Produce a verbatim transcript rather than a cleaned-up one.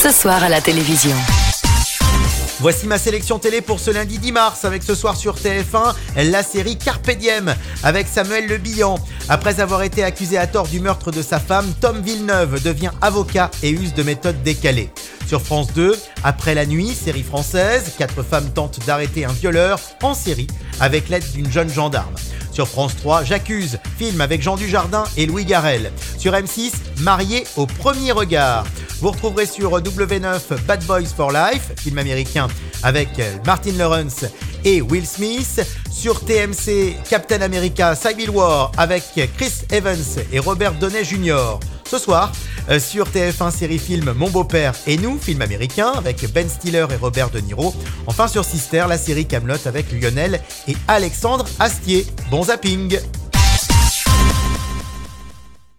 ce soir à la télévision. Voici ma sélection télé pour ce lundi dix mars, avec ce soir sur T F un, la série Carpe Diem, avec Samuel Le Bihan. Après avoir été accusé à tort du meurtre de sa femme, Tom Villeneuve devient avocat et use de méthodes décalées. Sur France deux, Après la nuit, série française, quatre femmes tentent d'arrêter un violeur en série avec l'aide d'une jeune gendarme. Sur France trois, J'accuse, film avec Jean Dujardin et Louis Garrel. Sur M six, Marié au premier regard. Vous retrouverez sur W neuf Bad Boys for Life, film américain avec Martin Lawrence et Will Smith. Sur T M C, Captain America Civil War avec Chris Evans et Robert Downey junior Ce soir, sur T F un série film Mon beau-père et nous, film américain avec Ben Stiller et Robert De Niro. Enfin sur Sister, la série Kaamelott avec Lionel et Alexandre Astier. Bon zapping!